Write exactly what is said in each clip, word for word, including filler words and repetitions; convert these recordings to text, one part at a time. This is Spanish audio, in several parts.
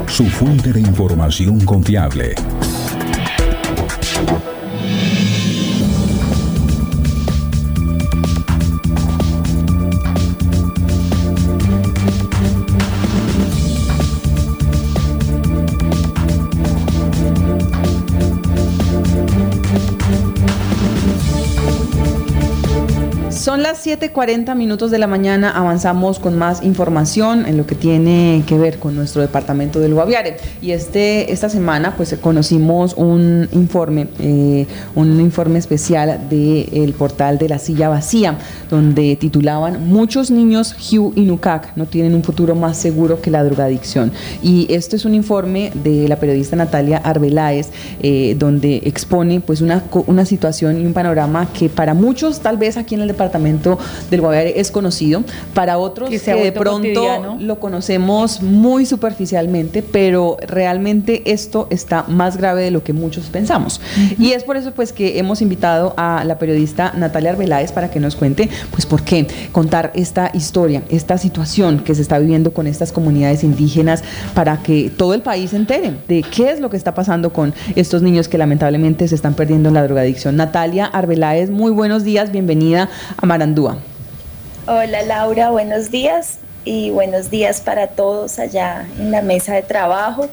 su fuente de información confiable. Son las siete cuarenta minutos de la mañana, avanzamos con más información en lo que tiene que ver con nuestro departamento del Guaviare. Y este esta semana pues conocimos un informe, eh, un informe especial del portal de La Silla Vacía, donde titulaban "Muchos niños H I U y NUCAC no tienen un futuro más seguro que la drogadicción". Y este es un informe de la periodista Natalia Arbeláez, eh, donde expone pues una, una situación y un panorama que para muchos, tal vez aquí en el departamento del Guaviare, es conocido, para otros que, que de pronto cotidiano. Lo conocemos muy superficialmente, pero realmente esto está más grave de lo que muchos pensamos. Uh-huh. Y es por eso pues que hemos invitado a la periodista Natalia Arbeláez para que nos cuente pues por qué contar esta historia, esta situación que se está viviendo con estas comunidades indígenas, para que todo el país se entere de qué es lo que está pasando con estos niños que lamentablemente se están perdiendo en la drogadicción. Natalia Arbeláez, muy buenos días, bienvenida a Marandúa. Hola Laura, buenos días y buenos días para todos allá en la mesa de trabajo.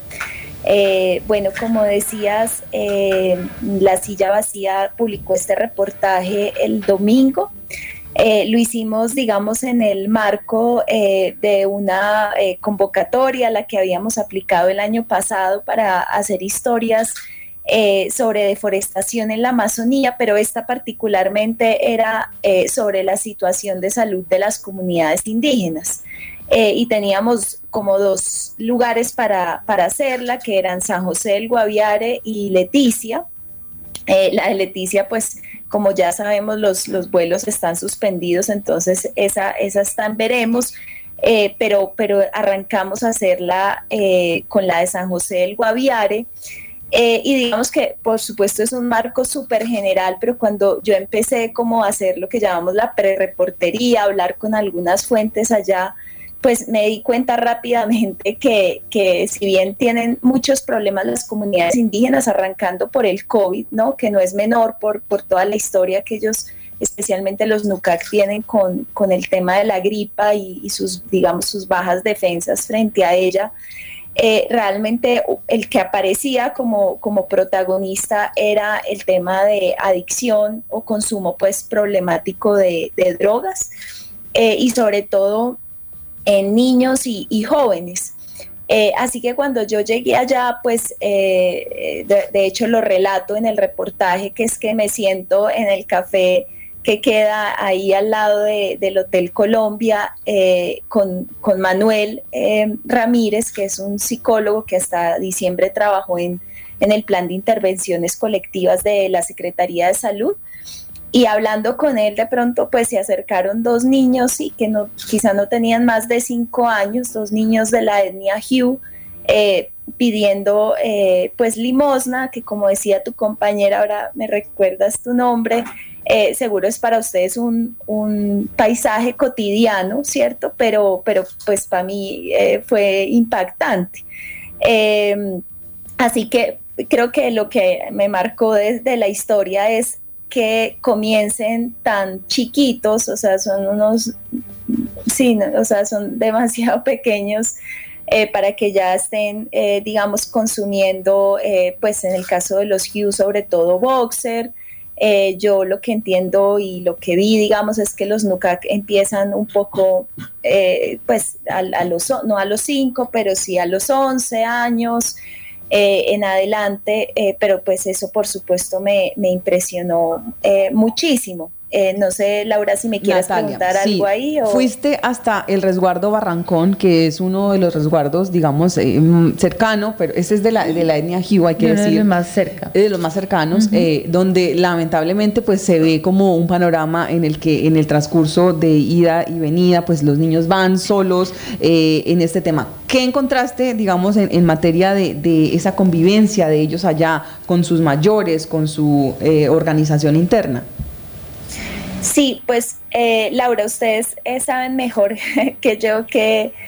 Eh, bueno, como decías, eh, La Silla Vacía publicó este reportaje el domingo. Eh, lo hicimos, digamos, en el marco eh, de una eh, convocatoria a la que habíamos aplicado el año pasado para hacer historias Eh, sobre deforestación en la Amazonía, pero esta particularmente era eh, sobre la situación de salud de las comunidades indígenas. Eh, y teníamos como dos lugares para, para hacerla, que eran San José del Guaviare y Leticia. Eh, la de Leticia, pues, como ya sabemos, los, los vuelos están suspendidos, entonces esa, esa está en veremos. Eh, pero, pero arrancamos a hacerla eh, con la de San José del Guaviare. Eh, y digamos que por supuesto es un marco súper general, pero cuando yo empecé como a hacer lo que llamamos la pre-reportería, hablar con algunas fuentes allá, pues me di cuenta rápidamente que, que si bien tienen muchos problemas las comunidades indígenas, arrancando por el COVID, ¿no?, que no es menor por, por toda la historia que ellos, especialmente los NUCAC, tienen con, con el tema de la gripa y, y sus, digamos, sus bajas defensas frente a ella. Eh, realmente el que aparecía como, como protagonista era el tema de adicción o consumo pues problemático de, de drogas, eh, y sobre todo en niños y, y jóvenes. Eh, así que cuando yo llegué allá, pues eh, de, de hecho lo relato en el reportaje, que es que me siento en el café que queda ahí al lado de, del Hotel Colombia, eh, con, con Manuel eh, Ramírez, que es un psicólogo que hasta diciembre trabajó en, en el plan de intervenciones colectivas de la Secretaría de Salud. Y hablando con él, de pronto pues se acercaron dos niños, sí, que no, quizá no tenían más de cinco años, dos niños de la etnia H I U, eh, pidiendo eh, pues limosna, que como decía tu compañera, ahora me recuerdas tu nombre, Eh, seguro es para ustedes un, un paisaje cotidiano, ¿cierto? Pero, pero pues para mí eh, fue impactante. Eh, así que creo que lo que me marcó desde la historia es que comiencen tan chiquitos, o sea, son unos, sí, no, o sea, son demasiado pequeños, Eh, para que ya estén, eh, digamos, consumiendo, eh, pues en el caso de los H I U, sobre todo boxer. Eh, yo lo que entiendo y lo que vi, digamos, es que los NUCAC empiezan un poco, eh, pues, a, a los, no a los cinco, pero sí a los once años eh, en adelante, eh, pero pues eso, por supuesto, me, me impresionó eh, muchísimo. Eh, no sé, Laura, si me quieres Natalia, preguntar sí. algo ahí. O... Fuiste hasta el resguardo Barrancón, que es uno de los resguardos, digamos, eh, cercano, pero ese es de la, de la etnia H I U, hay que no, decir. De los más cerca. De los más cercanos, uh-huh. eh, donde lamentablemente pues se ve como un panorama en el que en el transcurso de ida y venida, pues los niños van solos eh, en este tema. ¿Qué encontraste, digamos, en, en materia de, de esa convivencia de ellos allá con sus mayores, con su eh, organización interna? Sí, pues eh, Laura, ustedes eh, saben mejor que yo que,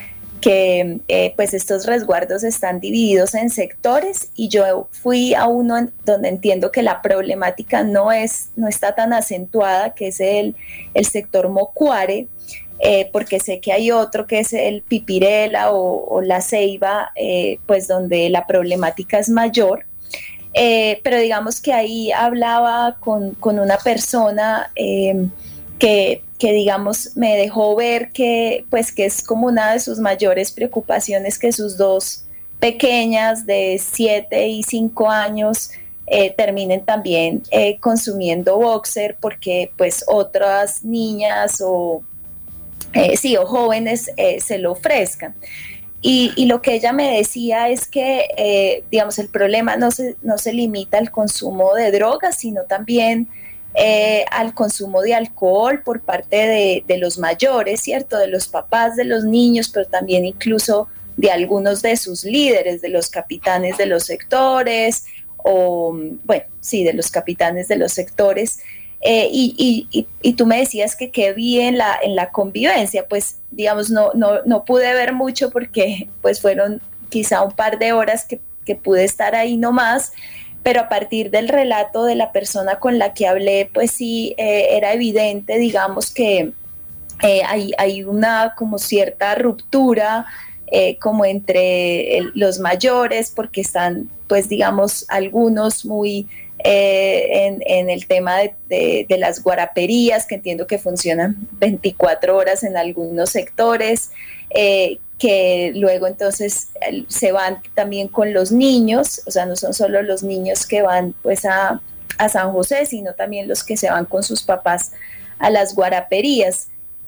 que eh, pues estos resguardos están divididos en sectores, y yo fui a uno en donde entiendo que la problemática no, es, no está tan acentuada, que es el, el sector Mocuare, eh, porque sé que hay otro que es el Pipirela o, o La Ceiba, eh, pues donde la problemática es mayor. Eh, pero digamos que ahí hablaba con, con una persona eh, que, que digamos me dejó ver que pues que es como una de sus mayores preocupaciones que sus dos pequeñas de siete y cinco años eh, terminen también eh, consumiendo boxer, porque pues otras niñas o eh, sí o jóvenes eh, se lo ofrezcan. Y, y lo que ella me decía es que, eh, digamos, el problema no se, no se limita al consumo de drogas, sino también eh, al consumo de alcohol por parte de, de los mayores, ¿cierto? De los papás de los niños, pero también incluso de algunos de sus líderes, de los capitanes de los sectores, o, bueno, sí, de los capitanes de los sectores. Eh, y, y, y tú me decías que qué vi en la, en la convivencia, pues digamos no, no, no pude ver mucho porque pues fueron quizá un par de horas que, que pude estar ahí nomás, pero a partir del relato de la persona con la que hablé, pues sí eh, era evidente, digamos que eh, hay, hay una como cierta ruptura eh, como entre el, los mayores, porque están pues digamos algunos muy... Eh, en, en el tema de, de, de las guaraperías, que entiendo que funcionan veinticuatro horas en algunos sectores, eh, que luego entonces se van también con los niños, o sea, no son solo los niños que van pues a, a San José, sino también los que se van con sus papás a las guaraperías.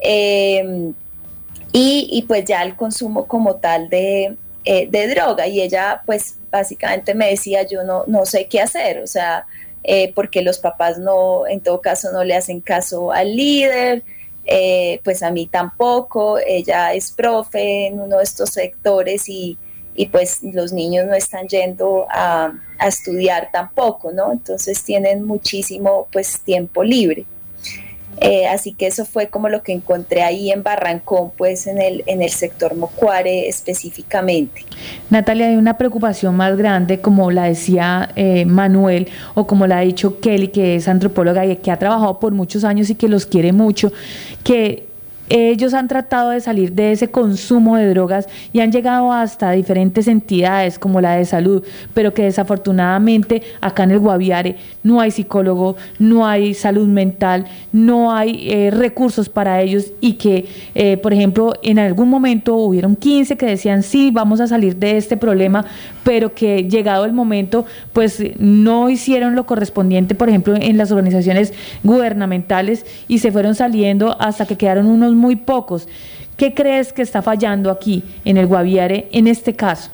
Eh, y, y pues ya el consumo como tal de, eh, de droga, y ella pues básicamente me decía, yo no, no sé qué hacer, o sea, eh, porque los papás no, en todo caso no le hacen caso al líder, eh, pues a mí tampoco, ella es profe en uno de estos sectores y, y pues los niños no están yendo a, a estudiar tampoco, ¿no? Entonces tienen muchísimo pues tiempo libre. Eh, así que eso fue como lo que encontré ahí en Barrancón, pues en el, en el sector Mocuare específicamente. Natalia, hay una preocupación más grande, como la decía eh, Manuel, o como la ha dicho Kelly, que es antropóloga y que ha trabajado por muchos años y que los quiere mucho, que ellos han tratado de salir de ese consumo de drogas y han llegado hasta diferentes entidades como la de salud, pero que desafortunadamente acá en el Guaviare no hay psicólogo, no hay salud mental, no hay eh, recursos para ellos, y que, eh, por ejemplo, en algún momento hubieron quince que decían sí, vamos a salir de este problema, pero que llegado el momento, pues no hicieron lo correspondiente, por ejemplo, en las organizaciones gubernamentales, y se fueron saliendo hasta que quedaron unos muy pocos. ¿Qué crees que está fallando aquí en el Guaviare en este caso?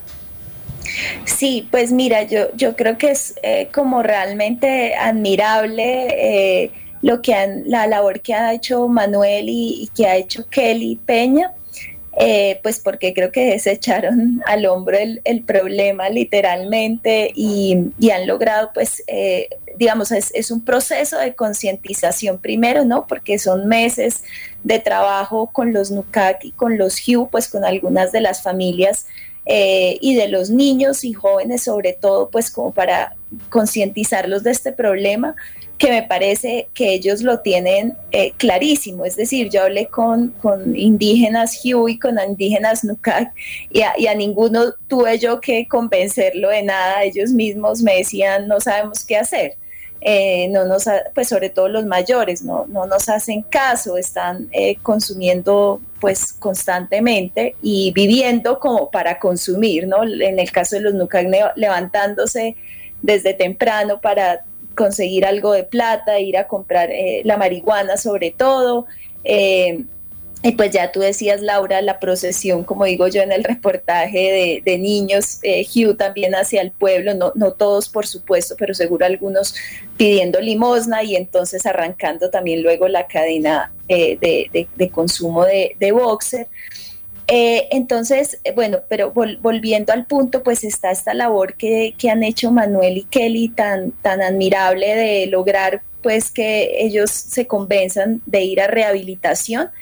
Sí, pues mira, yo, yo creo que es eh, como realmente admirable eh, lo que han, la labor que ha hecho Manuel y, y que ha hecho Kelly Peña, eh, pues porque creo que se echaron al hombro el, el problema literalmente, y, y han logrado pues eh, digamos es, es un proceso de concientización primero, ¿no? Porque son meses de trabajo con los NUCAC y con los H U, pues con algunas de las familias eh, y de los niños y jóvenes sobre todo, pues como para concientizarlos de este problema, que me parece que ellos lo tienen eh, clarísimo. Es decir, yo hablé con, con indígenas H U y con indígenas NUCAC, y a, y a ninguno tuve yo que convencerlo de nada. Ellos mismos me decían, no sabemos qué hacer. Eh, no nos, pues sobre todo los mayores, no, no nos hacen caso, están eh, consumiendo pues constantemente y viviendo como para consumir, ¿no? En el caso de los NUCAC, levantándose desde temprano para conseguir algo de plata, ir a comprar eh, la marihuana sobre todo, eh, y pues ya tú decías, Laura, la procesión, como digo yo en el reportaje, de, de niños, eh, H U también hacia el pueblo, no, no todos por supuesto, pero seguro algunos pidiendo limosna, y entonces arrancando también luego la cadena eh, de, de, de consumo de, de boxer. Eh, entonces, eh, bueno, pero vol, volviendo al punto, pues está esta labor que, que han hecho Manuel y Kelly tan, tan admirable de lograr pues que ellos se convenzan de ir a rehabilitación.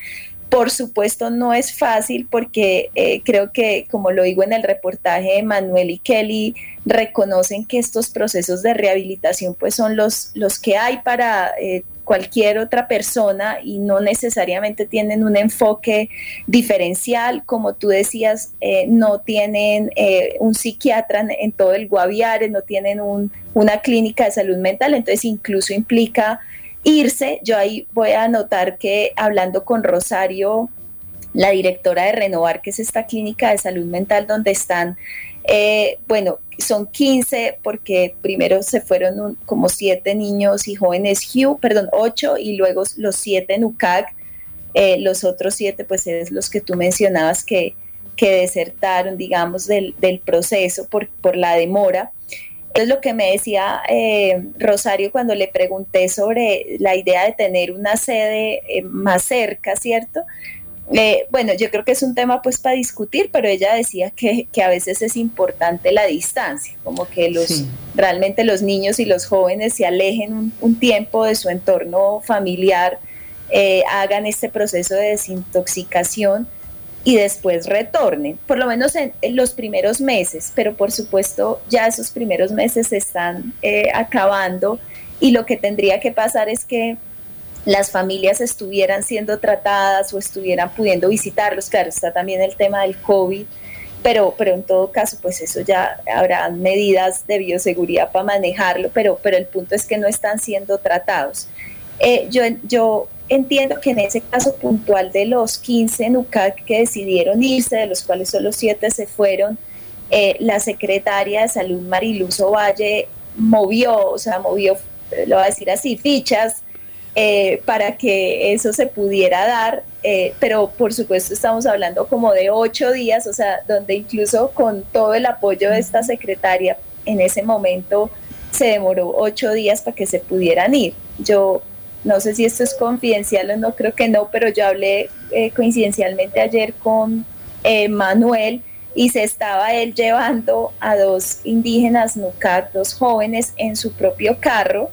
Por supuesto no es fácil porque eh, creo que, como lo digo en el reportaje, Manuel y Kelly reconocen que estos procesos de rehabilitación pues son los, los que hay para eh, cualquier otra persona y no necesariamente tienen un enfoque diferencial. Como tú decías, eh, no tienen eh, un psiquiatra en, en todo el Guaviare, no tienen un, una clínica de salud mental, entonces incluso implica irse. Yo ahí voy a anotar que hablando con Rosario, la directora de Renovar, que es esta clínica de salud mental donde están, eh, bueno, son quince porque primero se fueron un, como siete niños y jóvenes H U, perdón, ocho, y luego los siete en U C A C, eh, los otros siete pues es los que tú mencionabas que, que desertaron, digamos, del, del proceso por, por la demora. Es lo que me decía eh, Rosario cuando le pregunté sobre la idea de tener una sede eh, más cerca, ¿cierto? Eh, bueno, yo creo que es un tema pues para discutir, pero ella decía que, que a veces es importante la distancia, como que los sí. realmente los niños y los jóvenes se alejen un, un tiempo de su entorno familiar, eh, hagan este proceso de desintoxicación y después retornen, por lo menos en, en los primeros meses, pero por supuesto ya esos primeros meses se están eh, acabando y lo que tendría que pasar es que las familias estuvieran siendo tratadas o estuvieran pudiendo visitarlos. Claro, está también el tema del COVID, pero, pero en todo caso pues eso ya habrá medidas de bioseguridad para manejarlo, pero, pero el punto es que no están siendo tratados. Eh, yo, yo entiendo que en ese caso puntual de los quince en U C A C que decidieron irse, de los cuales solo siete se fueron, eh, la secretaria de Salud Mariluz Ovalle movió, o sea, movió, lo voy a decir así, fichas eh, para que eso se pudiera dar, eh, pero por supuesto estamos hablando como de ocho días, o sea, donde incluso con todo el apoyo de esta secretaria en ese momento se demoró ocho días para que se pudieran ir. Yo no sé si esto es confidencial o no, creo que no, pero yo hablé eh, coincidencialmente ayer con eh, Manuel y se estaba él llevando a dos indígenas Nucac, dos jóvenes en su propio carro,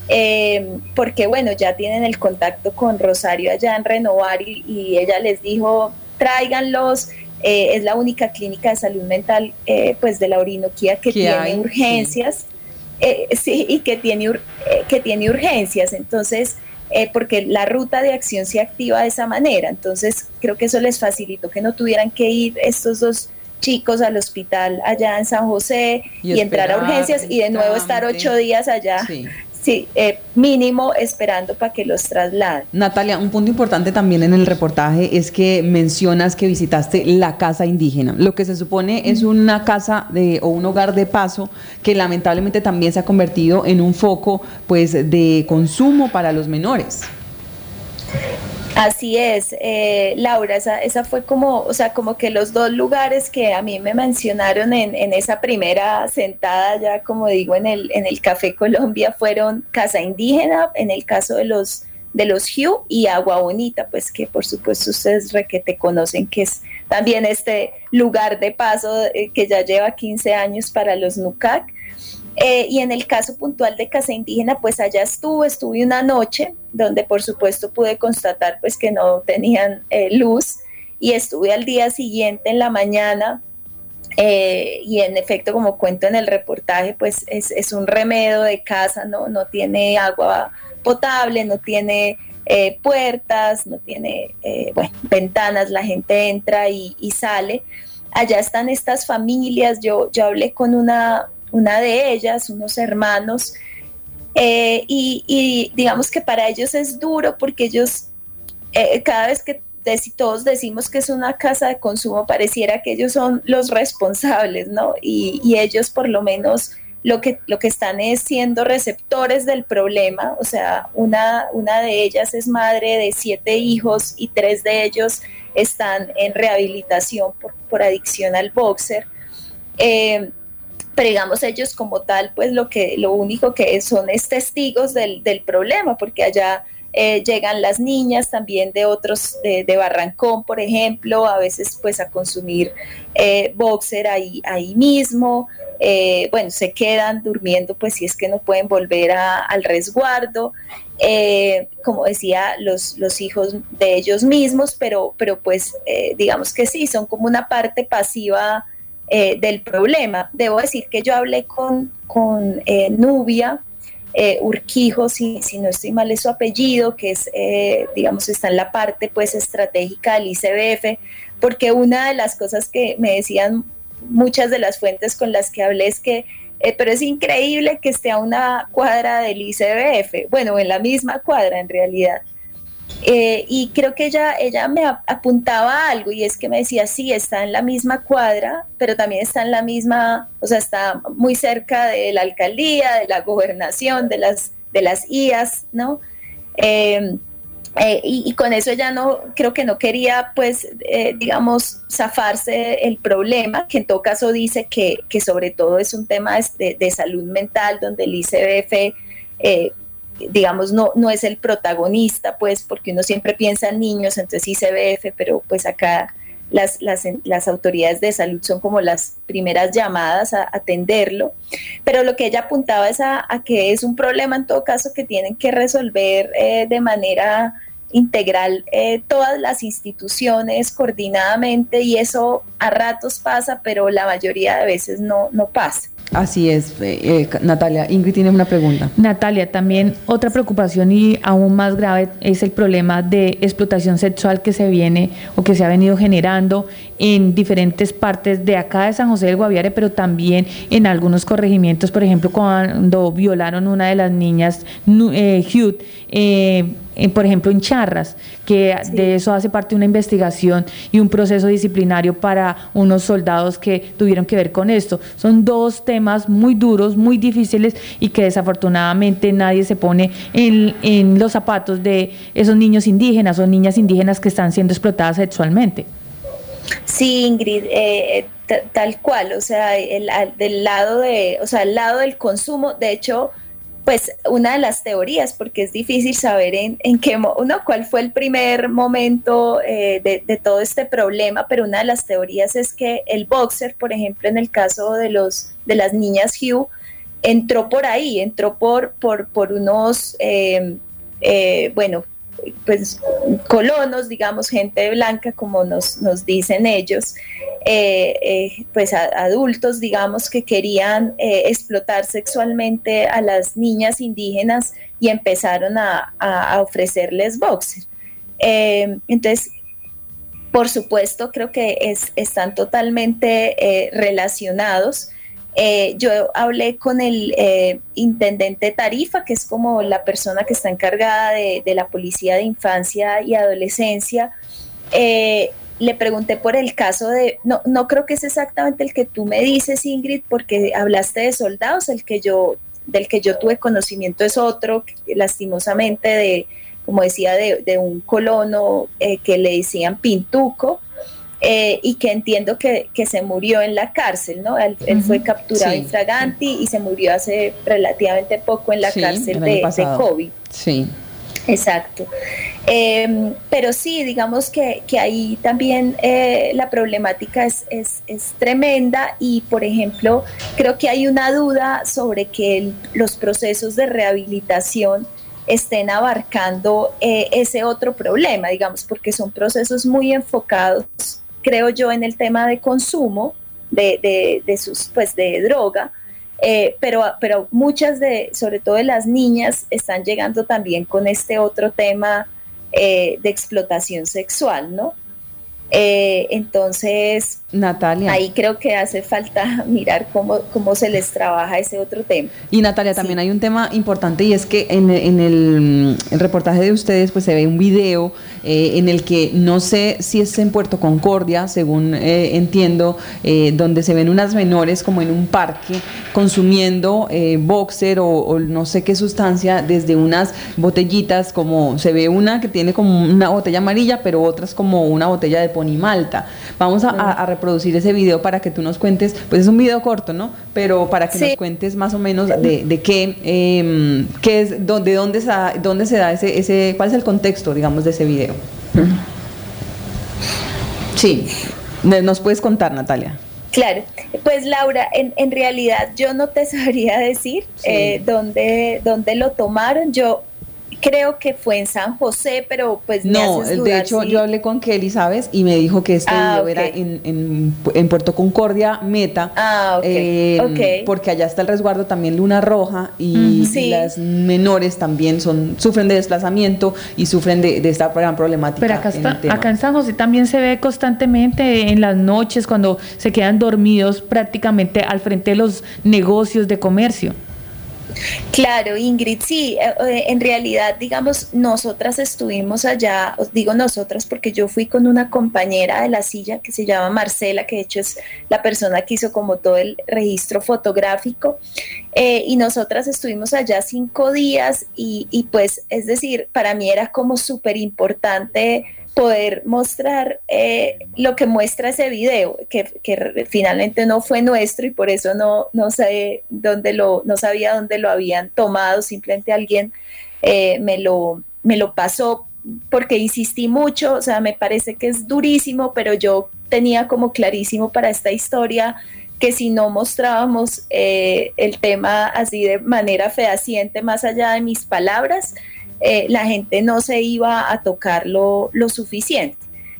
eh, porque bueno, ya tienen el contacto con Rosario allá en Renovar y, y ella les dijo, tráiganlos, eh, es la única clínica de salud mental eh, pues de la Orinoquía que tiene hay? urgencias. Sí. Eh, sí, y que tiene, eh, que tiene urgencias, entonces, eh, porque la ruta de acción se activa de esa manera, entonces creo que eso les facilitó que no tuvieran que ir estos dos chicos al hospital allá en San José y, y entrar a urgencias y de nuevo estar ocho días allá. Sí. Sí, eh, mínimo esperando para que los trasladen. Natalia, un punto importante también en el reportaje es que mencionas que visitaste la casa indígena, lo que se supone es una casa de, o un hogar de paso que lamentablemente también se ha convertido en un foco pues de consumo para los menores. Así es, eh, Laura, esa, esa fue como, o sea, como que los dos lugares que a mí me mencionaron en, en esa primera sentada, ya como digo, en el, en el Café Colombia, fueron Casa Indígena, en el caso de los, de los H U, y Agua Bonita, pues que por supuesto ustedes requete conocen que es también este lugar de paso eh, que ya lleva quince años para los Nucac. Eh, y en el caso puntual de Casa Indígena, pues allá estuve, estuve una noche donde por supuesto pude constatar pues que no tenían eh, luz y estuve al día siguiente en la mañana eh, y en efecto, como cuento en el reportaje, pues es, es un remedo de casa, no, no tiene agua potable, no tiene eh, puertas, no tiene eh, bueno, ventanas, la gente entra y, y sale. Allá están estas familias, yo, yo hablé con una una de ellas, unos hermanos, eh, y, y digamos que para ellos es duro porque ellos, eh, cada vez que dec- todos decimos que es una casa de consumo, pareciera que ellos son los responsables, ¿no? Y, y ellos por lo menos lo que, lo que están es siendo receptores del problema, o sea, una, una de ellas es madre de siete hijos y tres de ellos están en rehabilitación por, por adicción al boxer. Eh, pero digamos ellos como tal, pues lo que lo único que son es testigos del, del problema, porque allá eh, llegan las niñas también de otros, de, de Barrancón, por ejemplo, a veces pues a consumir eh, boxer ahí, ahí mismo, eh, bueno, se quedan durmiendo, pues si es que no pueden volver a, al resguardo, eh, como decía, los, los hijos de ellos mismos, pero, pero pues eh, digamos que sí, son como una parte pasiva eh, del problema. Debo decir que yo hablé con, con eh, Nubia eh, Urquijo, si, si no estoy mal es su apellido, que es, eh, digamos, está en la parte pues estratégica del I C B F, porque una de las cosas que me decían muchas de las fuentes con las que hablé es que, eh, pero es increíble que esté a una cuadra del I C B F, bueno, en la misma cuadra en realidad. Eh, y creo que ella, ella me apuntaba algo, y es que me decía, sí, está en la misma cuadra, pero también está en la misma, o sea, está muy cerca de la alcaldía, de la gobernación, de las, de las I A S, ¿no? Eh, eh, y, y con eso ella no, creo que no quería, pues, eh, digamos, zafarse el problema, que en todo caso dice que, que sobre todo es un tema de, de salud mental, donde el I C B F, eh, digamos, no, no es el protagonista, pues, porque uno siempre piensa en niños, entonces I C B F, pero pues acá las, las, las autoridades de salud son como las primeras llamadas a atenderlo, pero lo que ella apuntaba es a, a que es un problema en todo caso que tienen que resolver eh, de manera integral eh, todas las instituciones coordinadamente, y eso a ratos pasa, pero la mayoría de veces no, no pasa. Así es, eh, eh, Natalia. Ingrid tiene una pregunta. Natalia, también otra preocupación y aún más grave es el problema de explotación sexual que se viene o que se ha venido generando en diferentes partes de acá de San José del Guaviare, pero también en algunos corregimientos, por ejemplo, cuando violaron una de las niñas, eh, Hugh, eh, Eh, por ejemplo en Charras, que sí. De eso hace parte una investigación y un proceso disciplinario para unos soldados que tuvieron que ver con esto. Son dos temas muy duros, muy difíciles, y que desafortunadamente nadie se pone en, en los zapatos de esos niños indígenas o niñas indígenas que están siendo explotadas sexualmente. Sí, Ingrid, eh, t- tal cual, o sea, el, el, del lado de, o sea, el lado del consumo, de hecho, pues una de las teorías, porque es difícil saber en, en qué, no, cuál fue el primer momento eh, de, de todo este problema, pero una de las teorías es que el boxer, por ejemplo, en el caso de los de las niñas Hugh, entró por ahí, entró por, por, por unos, eh, eh, bueno, pues colonos, digamos, gente blanca, como nos, nos dicen ellos, eh, eh, pues a, adultos, digamos, que querían eh, explotar sexualmente a las niñas indígenas y empezaron a, a, a ofrecerles boxer. Eh, entonces, por supuesto, creo que es, están totalmente eh, relacionados. Eh, yo hablé con el eh, intendente Tarifa, que es como la persona que está encargada de, de la policía de infancia y adolescencia. Eh, le pregunté por el caso de, no, no creo que es exactamente el que tú me dices, Ingrid, porque hablaste de soldados, el que yo, del que yo tuve conocimiento es otro, lastimosamente, de, como decía, de, de un colono eh, que le decían Pintuco. Eh, y que entiendo que, que se murió en la cárcel, ¿no? Él, uh-huh. él fue capturado sí, infraganti sí. y se murió hace relativamente poco en la sí, cárcel de, de COVID. Sí. Exacto. Eh, pero sí, digamos que, que ahí también eh, la problemática es, es, es tremenda, y, por ejemplo, creo que hay una duda sobre que el, los procesos de rehabilitación estén abarcando eh, ese otro problema, digamos, porque son procesos muy enfocados, creo yo, en el tema de consumo de, de, de sus, pues, de droga, eh, pero, pero muchas de, sobre todo de las niñas, están llegando también con este otro tema eh, de explotación sexual, ¿no? Eh, entonces, Natalia, ahí creo que hace falta mirar cómo, cómo se les trabaja ese otro tema. Y Natalia, también sí. hay un tema importante, y es que en, en el, el reportaje de ustedes pues se ve un video eh, en el que no sé si es en Puerto Concordia, según eh, entiendo, eh, donde se ven unas menores como en un parque consumiendo eh, boxer o, o no sé qué sustancia desde unas botellitas, como se ve una que tiene como una botella amarilla, pero otras como una botella de ponimalta. Vamos a, a, a reproducir ese video para que tú nos cuentes, pues es un video corto, ¿no? Pero para que sí. nos cuentes más o menos de, de qué, eh, qué es, de dónde se da, dónde se da ese, ese, cuál es el contexto, digamos, de ese video. Sí, nos puedes contar, Natalia. Claro, pues Laura, en, en realidad yo no te sabría decir sí. eh, dónde, dónde lo tomaron. Yo creo que fue en San José, pero pues me no, haces dudar, de hecho sí. yo hablé con Kelly, ¿sabes? Y me dijo que este ah, video okay. era en, en, en Puerto Concordia, Meta, ah, okay. Eh, Okay. porque allá está el resguardo también Luna Roja y, sí. y las menores también son sufren de desplazamiento y sufren de, de esta gran problemática. Pero acá, en está, acá en San José también se ve constantemente en las noches cuando se quedan dormidos prácticamente al frente de los negocios de comercio. Claro, Ingrid, sí, eh, en realidad, digamos, nosotras estuvimos allá, os digo nosotras porque yo fui con una compañera de la silla que se llama Marcela, que de hecho es la persona que hizo como todo el registro fotográfico, eh, y nosotras estuvimos allá cinco días y, y pues, es decir, para mí era como súper importante poder mostrar eh, lo que muestra ese video, que, que finalmente no fue nuestro y por eso no, no sé dónde lo, no sabía dónde lo habían tomado, simplemente alguien eh, me, lo, me lo pasó porque insistí mucho, o sea, me parece que es durísimo, pero yo tenía como clarísimo para esta historia que si no mostrábamos eh, el tema así de manera fehaciente, más allá de mis palabras, Eh, la gente no se iba a tocar lo, lo suficiente.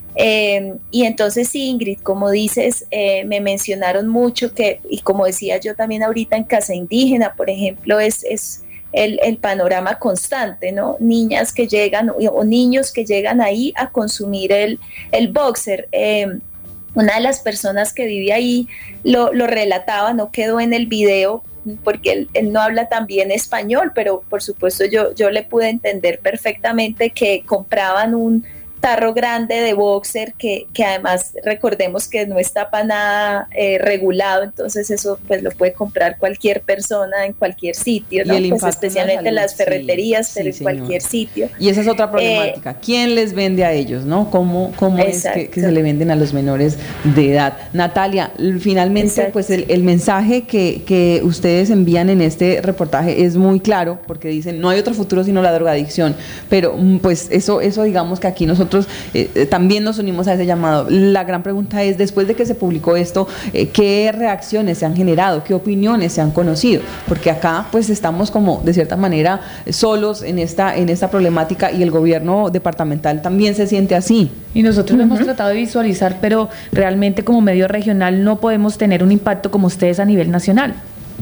Eh, y entonces sí, Ingrid, como dices, eh, me mencionaron mucho que, y como decía yo también ahorita en Casa Indígena, por ejemplo, es, es el, el panorama constante, ¿no? Niñas que llegan o, o niños que llegan ahí a consumir el, el boxer. Eh, una de las personas que vive ahí lo, lo relataba, no quedó en el video, porque él, él no habla tan bien español, pero por supuesto yo, yo le pude entender perfectamente que compraban un tarro grande de boxer que, que además recordemos que no está para nada eh, regulado, entonces eso pues lo puede comprar cualquier persona en cualquier sitio, ¿no? Pues especialmente en las ferreterías, sí, pero sí, en señor. Cualquier sitio. Y esa es otra problemática, eh, ¿quién les vende a ellos, no? ¿Cómo, cómo es que, que se le venden a los menores de edad? Natalia, finalmente exacto. pues el, el mensaje que, que ustedes envían en este reportaje es muy claro, porque dicen no hay otro futuro sino la drogadicción, pero pues eso, eso digamos que aquí nosotros Eh, también nos unimos a ese llamado. La gran pregunta es, después de que se publicó esto, eh, ¿qué reacciones se han generado? ¿Qué opiniones se han conocido? Porque acá pues estamos como de cierta manera solos en esta, en esta problemática y el gobierno departamental también se siente así. Y nosotros uh-huh. lo hemos tratado de visualizar, pero realmente como medio regional no podemos tener un impacto como ustedes a nivel nacional.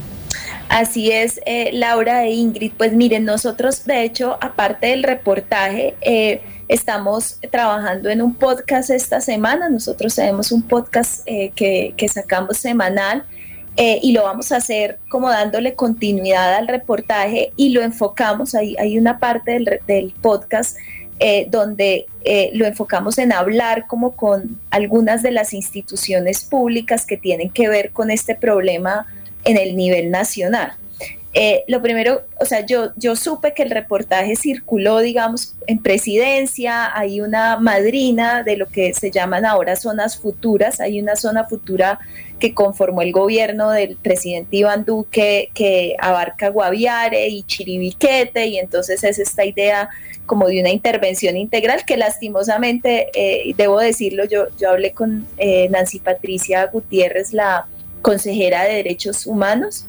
Así es, eh, Laura e Ingrid, pues miren, nosotros de hecho, aparte del reportaje, eh, estamos trabajando en un podcast esta semana. Nosotros tenemos un podcast eh, que, que sacamos semanal eh, y lo vamos a hacer como dándole continuidad al reportaje y lo enfocamos, hay, hay una parte del, del podcast eh, donde eh, lo enfocamos en hablar como con algunas de las instituciones públicas que tienen que ver con este problema en el nivel nacional. Eh, lo primero, o sea, yo, yo supe que el reportaje circuló, digamos, en presidencia, hay una madrina de lo que se llaman ahora zonas futuras, hay una zona futura que conformó el gobierno del presidente Iván Duque que abarca Guaviare y Chiribiquete, y entonces es esta idea como de una intervención integral que lastimosamente, eh, debo decirlo, yo, yo hablé con eh, Nancy Patricia Gutiérrez, la consejera de Derechos Humanos,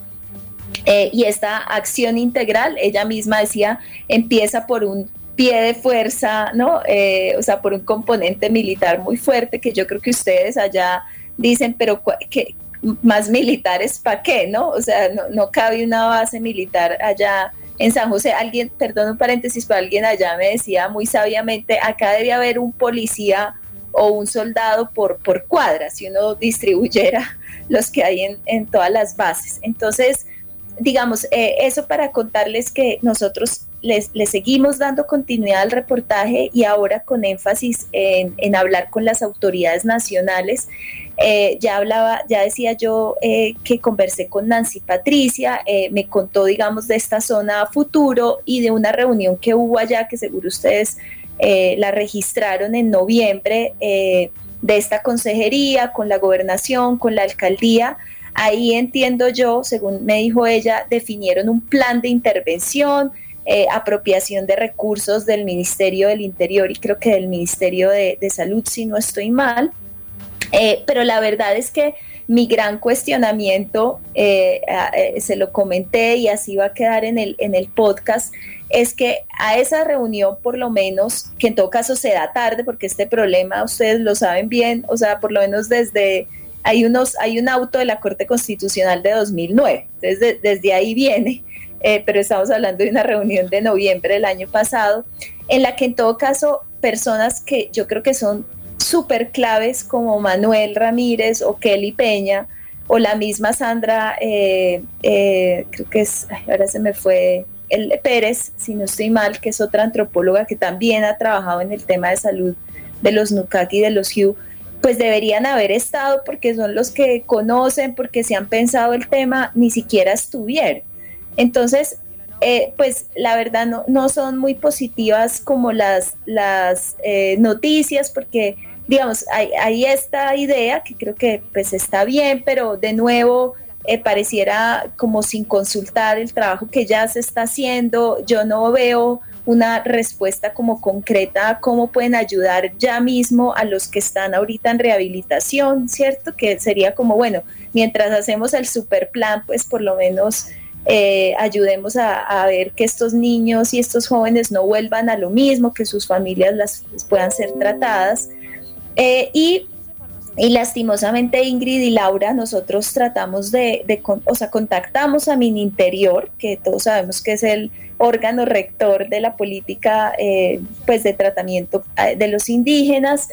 Eh, y esta acción integral, ella misma decía, empieza por un pie de fuerza, ¿no? Eh, o sea, por un componente militar muy fuerte, que yo creo que ustedes allá dicen, pero ¿qué, más militares para qué, no? O sea, no, no cabe una base militar allá en San José. Alguien, perdón un paréntesis, pero alguien allá me decía muy sabiamente, acá debe haber un policía o un soldado por, por cuadra, si uno distribuyera los que hay en, en todas las bases. Entonces, digamos, eh, eso para contarles que nosotros les, les seguimos dando continuidad al reportaje y ahora con énfasis en, en hablar con las autoridades nacionales. Eh, ya hablaba, ya decía yo eh, que conversé con Nancy Patricia, eh, me contó, digamos, de esta zona futuro y de una reunión que hubo allá, que seguro ustedes eh, la registraron en noviembre, eh, de esta consejería con la gobernación, con la alcaldía. Ahí entiendo yo, según me dijo ella, definieron un plan de intervención, eh, apropiación de recursos del Ministerio del Interior y creo que del Ministerio de, de Salud, si no estoy mal. Eh, pero la verdad es que mi gran cuestionamiento, eh, eh, se lo comenté y así va a quedar en el, en el podcast, es que a esa reunión por lo menos, que en todo caso se da tarde porque este problema ustedes lo saben bien, o sea, por lo menos desde, hay, unos, hay un auto de la Corte Constitucional de dos mil nueve, entonces de, desde ahí viene, eh, pero estamos hablando de una reunión de noviembre del año pasado, en la que en todo caso personas que yo creo que son súper claves como Manuel Ramírez o Kelly Peña o la misma Sandra, eh, eh, creo que es, ay, ahora se me fue, el Pérez, si no estoy mal, que es otra antropóloga que también ha trabajado en el tema de salud de los Nukak y de los Hu, pues deberían haber estado porque son los que conocen, porque se han pensado el tema, ni siquiera estuvieron. Entonces, Eh, pues la verdad no, no son muy positivas como las, las eh, noticias, porque digamos, hay, hay esta idea que creo que pues está bien, pero de nuevo eh, pareciera como sin consultar el trabajo que ya se está haciendo. Yo no veo una respuesta como concreta a cómo pueden ayudar ya mismo a los que están ahorita en rehabilitación, ¿cierto? Que sería como, bueno, mientras hacemos el super plan, pues por lo menos Eh, ayudemos a, a ver que estos niños y estos jóvenes no vuelvan a lo mismo, que sus familias las, las puedan ser tratadas. Eh, y, y lastimosamente Ingrid y Laura, nosotros tratamos de, de con, o sea, contactamos a Mininterior, que todos sabemos que es el órgano rector de la política eh, pues de tratamiento de los indígenas,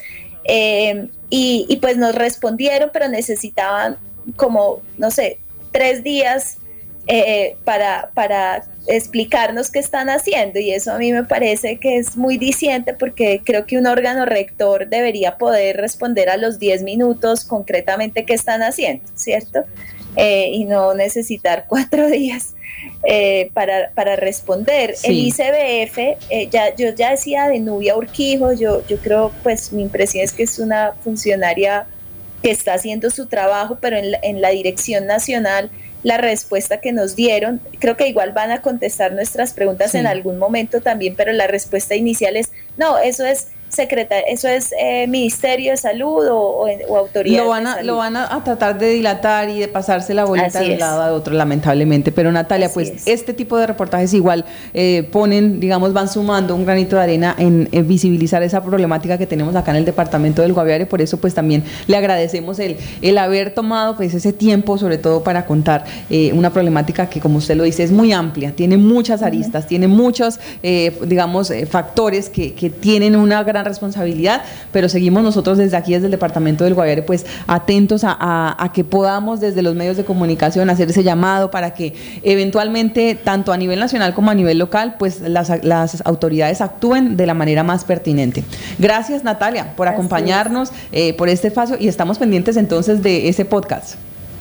eh, y, y pues nos respondieron, pero necesitaban como, no sé, tres días Eh, para, para explicarnos qué están haciendo, y eso a mí me parece que es muy diciente, porque creo que un órgano rector debería poder responder a los diez minutos concretamente qué están haciendo, ¿cierto? Eh, y no necesitar cuatro días eh, para, para responder. Sí. El I C B F, eh, ya, yo ya decía de Nubia Urquijo, yo, yo creo, pues mi impresión es que es una funcionaria que está haciendo su trabajo, pero en la, en la dirección nacional, la respuesta que nos dieron, creo que igual van a contestar nuestras preguntas sí. en algún momento también, pero la respuesta inicial es, no, eso es secretaria, eso es eh, Ministerio de Salud o, o, o Autoridad lo van a, de Salud. Lo van a, a tratar de dilatar y de pasarse la bolita de un lado a otro, lamentablemente. Pero Natalia, Así pues es. este tipo de reportajes igual eh, ponen, digamos, van sumando un granito de arena en, en visibilizar esa problemática que tenemos acá en el departamento del Guaviare. Por eso pues también le agradecemos el, el haber tomado pues ese tiempo, sobre todo para contar eh, una problemática que, como usted lo dice, es muy amplia, tiene muchas aristas, uh-huh. tiene muchos, eh, digamos, eh, factores que, que tienen una gran responsabilidad, pero seguimos nosotros desde aquí, desde el departamento del Guaviare, pues atentos a, a, a que podamos desde los medios de comunicación hacer ese llamado para que eventualmente, tanto a nivel nacional como a nivel local, pues las, las autoridades actúen de la manera más pertinente. Gracias, Natalia, por acompañarnos, eh, por este espacio, y estamos pendientes entonces de ese podcast.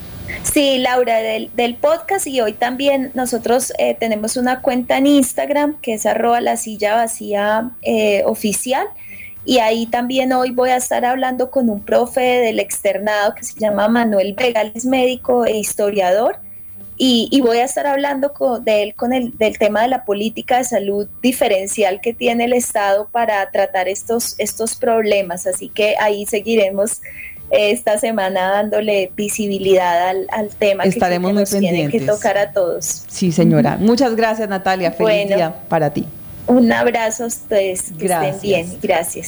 Sí, Laura, del, del podcast, y hoy también nosotros eh, tenemos una cuenta en Instagram que es arroba la silla vacía eh, oficial, y ahí también hoy voy a estar hablando con un profe del externado que se llama Manuel Vega, es médico e historiador, y, y voy a estar hablando con, de él con el del tema de la política de salud diferencial que tiene el Estado para tratar estos, estos problemas, así que ahí seguiremos esta semana dándole visibilidad al, al tema. Estaremos que, que nos muy tiene pendientes. que tocar a todos. Sí, señora. Uh-huh. Muchas gracias, Natalia. Feliz bueno, día para ti. Un abrazo a ustedes. Que gracias. estén bien. Gracias.